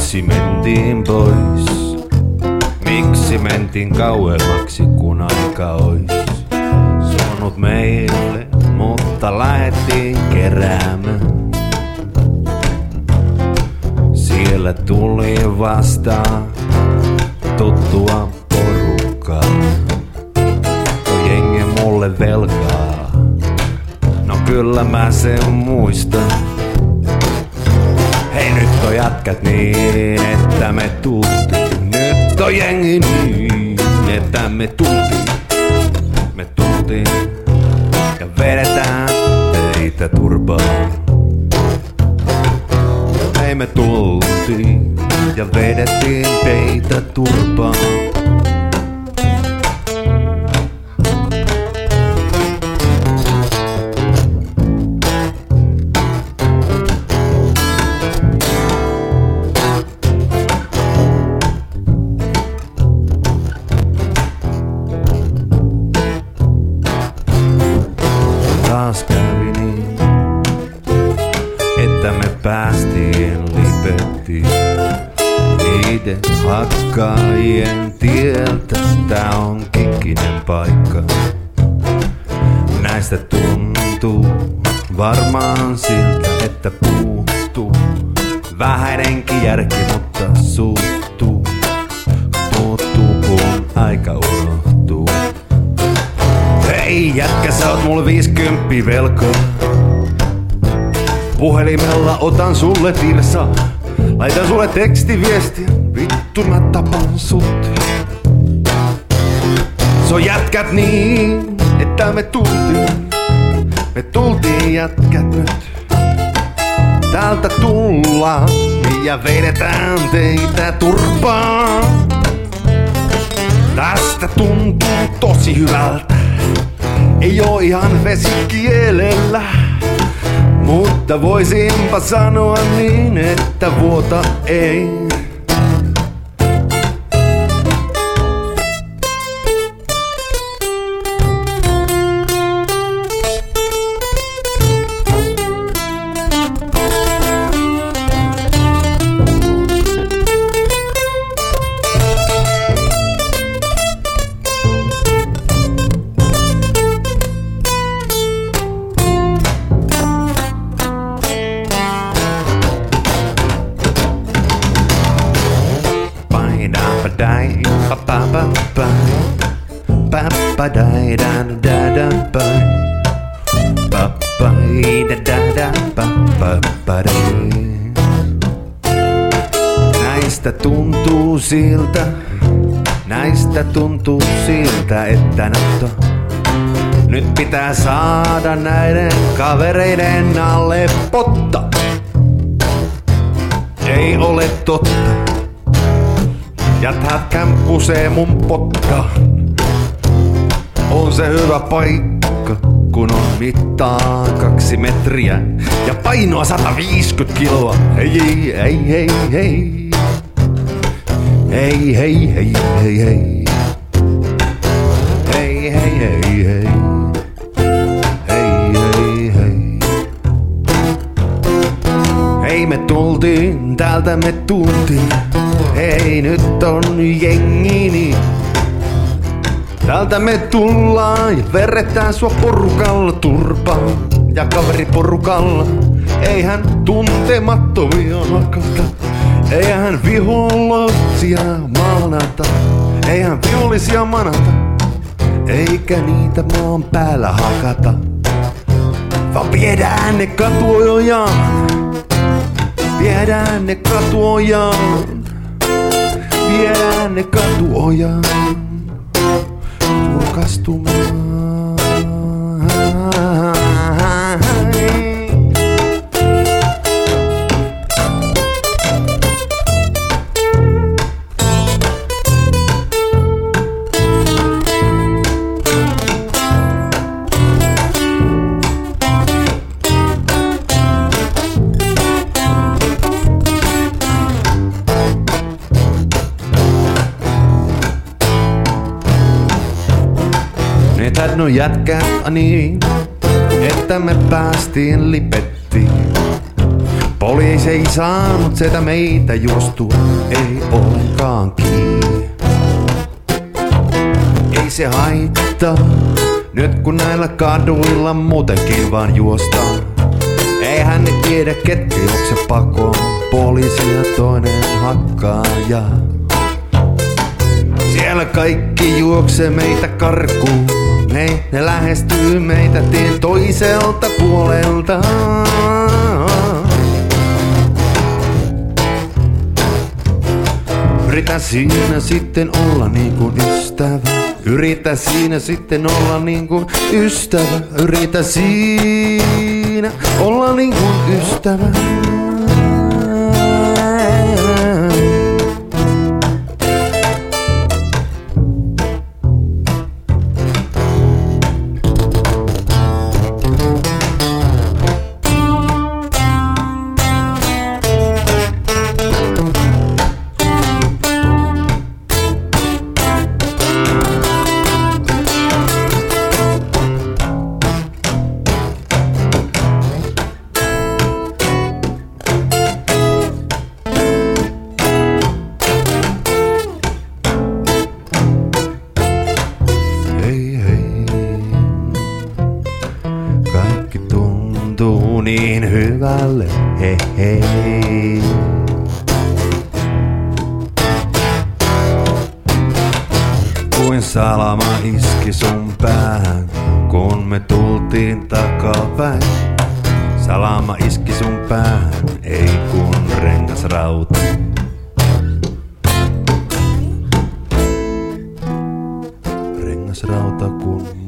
miksi mentiin pois? Miksi mentiin kauemmaksi kun aika ois suonut meille, mutta lähdettiin keräämään. Siellä tuli vastaan tuttua porukkaa. Tuo jengi mulle velkaa, no kyllä mä sen muistan. Hei nyt on jätkät niin, että me tultiin. Nyt on jengi niin, että me tultiin. Me tultiin ja vedetään teitä turpaan. Hei me tultiin ja vedettiin teitä turpaan. Taas kävi niin, että me päästiin lipettiin niiden hakkaajien tieltä. Tää on kikinen paikka. Näistä tuntuu varmaan siltä, että puuttuu vähäinenkin järki, mutta suuttuu. Puuttuu kun aika unohtuu. Hei jätkä, sä oot mulle 50 velkaa. Puhelimella otan sulle tirsa. Laitan sulle tekstiviesti. Vittu mä tapan sut. So jätkät niin, että me tultiin. Me tultiin jätkät nyt. Täältä tullaan ja vedetään teitä turpaan. Tästä tuntuu tosi hyvältä. Ei oo ihan vesikielellä, mutta voisinpa sanoa niin, että vuota ei. Näistä tuntuu siltä, että nyt pitää saada näiden kavereiden alle potta. Ei ole totta. Jätät kämpusee mun potka. On se hyvä paikka, kun on mittaa 2 metriä ja painoa 150 kiloa. Hei, hei, hei, hei. Hei, hei, hei, hei, hei. Hei, hei, hei, hei. Hei, hei, hei. Hei me tultiin, täältä me tultiin. Hei nyt on jengini. Täältä me tullaan ja verretään sua porukalla turpaan. Ja kaveriporukalla. Eihän tuntemattomia hakata. Eihän vihollisia maalata. Eihän vihollisia manata. Eikä niitä maan päällä hakata. Vaan viedään ne katuojaan. Viedään ne katuojaan. Viedään ne katuojaan. Turkastumaan. No jätkät niin, että me päästiin lipettiin Poliisi ei saanut sitä meitä juostua, ei ollenkaan kiinni. Ei se haittaa, nyt kun näillä kaduilla muutenkin vaan juostaan. Eihän ne tiedä ketkä juokse pakoon, poliisi ja toinen hakkaaja. Siellä kaikki juokse meitä karkuun, ne lähestyy meitä tien toiselta puolelta. Yritä siinä sitten olla niin kuin ystävä. Yritä siinä sitten olla niin kuin ystävä. Yritä siinä olla niin kuin ystävä. Tuntuu niin hyvälle, hei hei. Kuin salama iski sun päähän, kun me tultiin takapäin. Salama iski sun päähän, ei kun rengasrauta. Rengasrauta kun